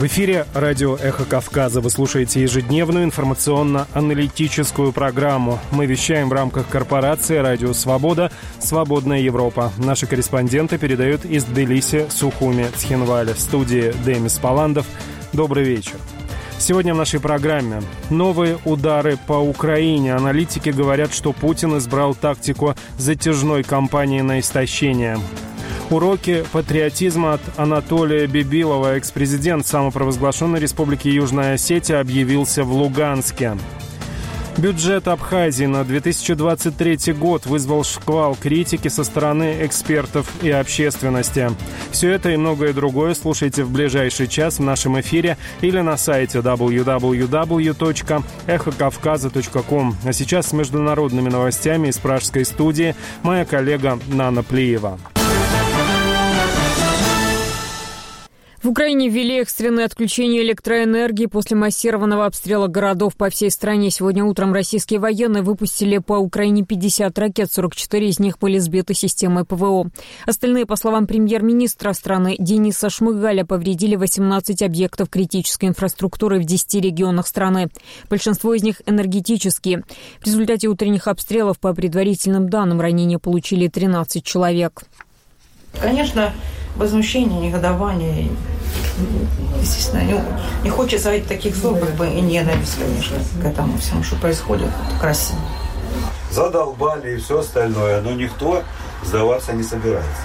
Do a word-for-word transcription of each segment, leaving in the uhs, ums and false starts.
эфире радио «Эхо Кавказа». Вы слушаете ежедневную информационно-аналитическую программу. Мы вещаем в рамках корпорации «Радио Свобода. Свободная Европа». Наши корреспонденты передают из Тбилиси, Сухуми, Цхинвали. В студии Демис Паландов. Добрый вечер. Сегодня в нашей программе новые удары по Украине. Аналитики говорят, что Путин избрал тактику затяжной кампании на истощение. Уроки патриотизма от Анатолия Бибилова. Экс-президент самопровозглашенной Республики Южная Осетия объявился в Луганске. Бюджет Абхазии на две тысячи двадцать третий год вызвал шквал критики со стороны экспертов и общественности. Все это и многое другое слушайте в ближайший час в нашем эфире или на сайте дабл ю дабл ю дабл ю точка эхо кавказа точка ком. А сейчас с международными новостями из пражской студии моя коллега Нана Плиева. В Украине ввели экстренное отключение электроэнергии после массированного обстрела городов по всей стране. Сегодня утром российские военные выпустили по Украине пятьдесят ракет, сорок четыре из них были сбиты системой ПВО. Остальные, по словам премьер-министра страны Дениса Шмыгаля, повредили восемнадцать объектов критической инфраструктуры в десяти регионах страны. Большинство из них энергетические. В результате утренних обстрелов, по предварительным данным, ранения получили тринадцать человек. Конечно, возмущение, негодование, естественно, не, не хочется говорить таких слов, как бы и ненависть, конечно, к этому всему, что происходит, это красиво. Задолбали и все остальное, но никто сдаваться не собирается.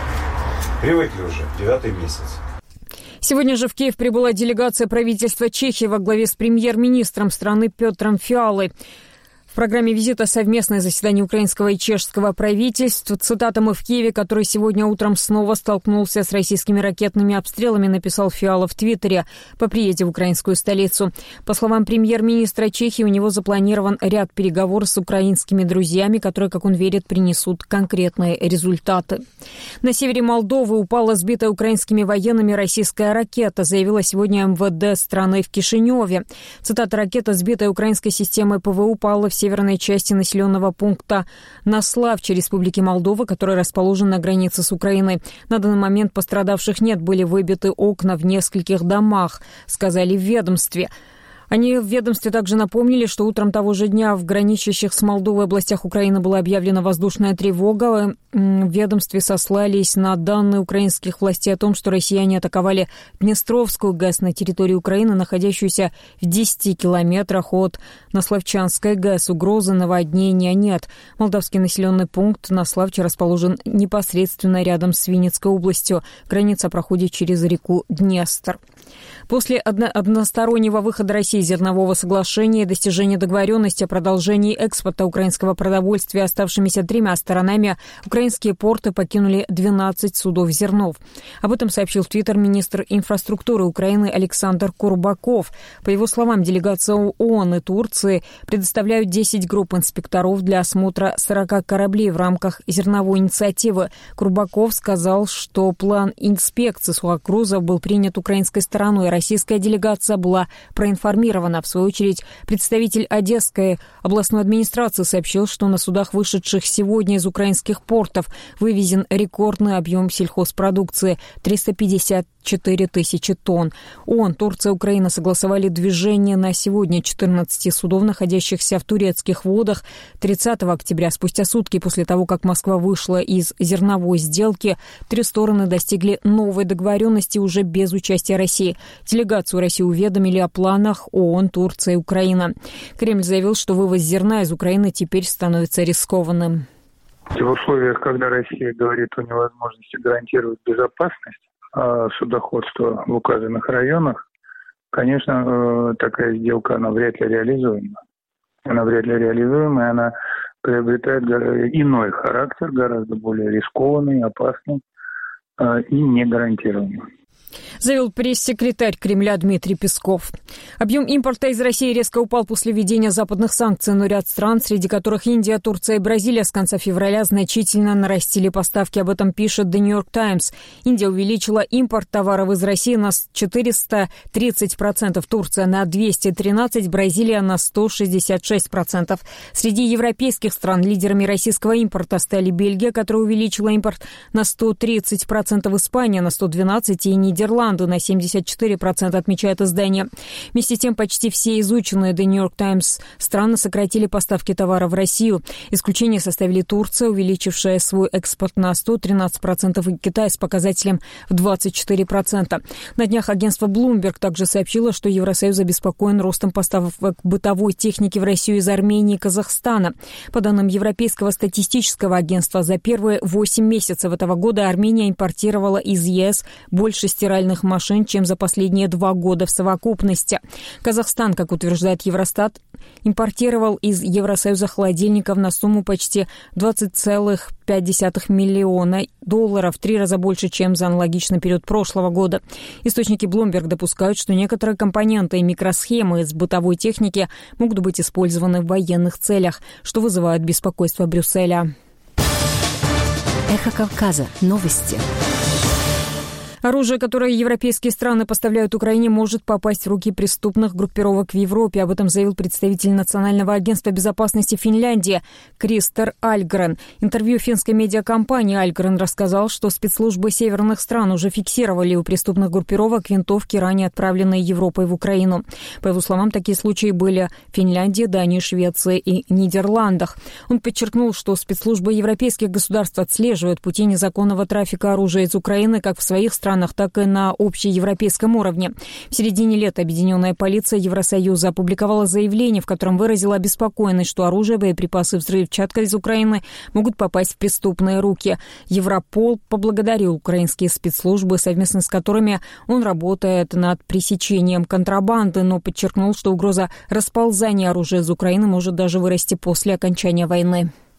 Привыкли уже, девятый месяц. Сегодня же в Киев прибыла делегация правительства Чехии во главе с премьер-министром страны Петром Фиалой. В программе визита совместное заседание украинского и чешского правительств. Цитата: «Мы в Киеве, который сегодня утром снова столкнулся с российскими ракетными обстрелами», написал Фиала в Твиттере по приезде в украинскую столицу. По словам премьер-министра Чехии, у него запланирован ряд переговоров с украинскими друзьями, которые, как он верит, принесут конкретные результаты. На севере Молдовы упала сбитая украинскими военными российская ракета, заявила сегодня эм вэ дэ страны в Кишиневе. Цитата: «Ракета, сбитая украинской системой ПВО, упала в северной части населенного пункта Наславче Республики Молдова, который расположен на границе с Украиной. На данный момент пострадавших нет, были выбиты окна в нескольких домах», сказали в ведомстве. Они в ведомстве также напомнили, что утром того же дня в граничащих с Молдовой областях Украины была объявлена воздушная тревога. В ведомстве сослались на данные украинских властей о том, что россияне атаковали Днестровскую ГЭС на территории Украины, находящуюся в десяти километрах от Наславчанской ГЭС. Угрозы наводнения нет. Молдавский населенный пункт Наславче расположен непосредственно рядом с Винницкой областью. Граница проходит через реку Днестр. После одно- одностороннего выхода России из зернового соглашения и достижения договоренности о продолжении экспорта украинского продовольствия оставшимися тремя сторонами, украинские порты покинули двенадцать судов зернов. Об этом сообщил в Твиттер министр инфраструктуры Украины Александр Курбаков. По его словам, делегация ООН и Турции предоставляют десять групп инспекторов для осмотра сорока кораблей в рамках зерновой инициативы. Курбаков сказал, что план инспекции сухогрузов был принят украинской стороной, и российская делегация была проинформирована. В свою очередь, представитель Одесской областной администрации сообщил, что на судах, вышедших сегодня из украинских портов, вывезен рекордный объем сельхозпродукции – триста пятьдесят четыре тысячи тонн. ООН, Турция и Украина согласовали движение на сегодня четырнадцати судов, находящихся в турецких водах. тридцатого октября, спустя сутки после того, как Москва вышла из зерновой сделки, три стороны достигли новой договоренности уже без участия России. Делегацию России уведомили о планах ООН, Турция и Украина. Кремль заявил, что вывоз зерна из Украины теперь становится рискованным. В условиях, когда Россия говорит о невозможности гарантировать безопасность судоходства в указанных районах, конечно, такая сделка, она вряд ли реализуема. Она вряд ли реализуема, и она приобретает иной характер, гораздо более рискованный, опасный и негарантированный. заявил пресс-секретарь Кремля Дмитрий Песков. Объем импорта из России резко упал после введения западных санкций, но ряд стран, среди которых Индия, Турция и Бразилия, с конца февраля значительно нарастили поставки. Об этом пишет The New York Times. Индия увеличила импорт товаров из России на четыреста тридцать процентов, Турция на двести тринадцать процентов, Бразилия на сто шестьдесят шесть процентов. Среди европейских стран лидерами российского импорта стали Бельгия, которая увеличила импорт на сто тридцать процентов, Испания на сто двенадцать процентов и Нидерланды контрабанды на семьдесят четыре процента, отмечает издание. Вместе с тем, почти все изученные The New York Times страны сократили поставки товара в Россию. Исключение составили Турция, увеличившая свой экспорт на сто тринадцать процентов, и Китай с показателем в двадцать четыре процента. На днях агентство Bloomberg также сообщило, что Евросоюз обеспокоен ростом поставок бытовой техники в Россию из Армении и Казахстана. По данным Европейского статистического агентства, за первые восемь месяцев этого года Армения импортировала из ЕС больше стиральных машин, чем за последние два года в совокупности. Казахстан, как утверждает Евростат, импортировал из Евросоюза холодильников на сумму почти двадцать целых пять десятых миллиона долларов, в три раза больше, чем за аналогичный период прошлого года. Источники Bloomberg допускают, что некоторые компоненты и микросхемы из бытовой техники могут быть использованы в военных целях, что вызывает беспокойство Брюсселя. Эхо Кавказа. Новости. Оружие, которое европейские страны поставляют Украине, может попасть в руки преступных группировок в Европе. Об этом заявил представитель Национального агентства безопасности Финляндии Кристер Альгрен. Интервью финской медиакомпании Альгрен рассказал, что спецслужбы северных стран уже фиксировали у преступных группировок винтовки, ранее отправленные Европой в Украину. По его словам, такие случаи были в Финляндии, Дании, Швеции и Нидерландах. Он подчеркнул, что спецслужбы европейских государств отслеживают пути незаконного трафика оружия из Украины как в своих странах, так и на общеевропейском уровне. В середине лета Объединенная полиция Евросоюза опубликовала заявление, в котором выразила обеспокоенность, что оружие, боеприпасы, взрывчатка из Украины могут попасть в преступные руки. Европол поблагодарил украинские спецслужбы, совместно с которыми он работает над пресечением контрабанды, но подчеркнул, что угроза расползания оружия из Украины может даже вырасти после окончания войны.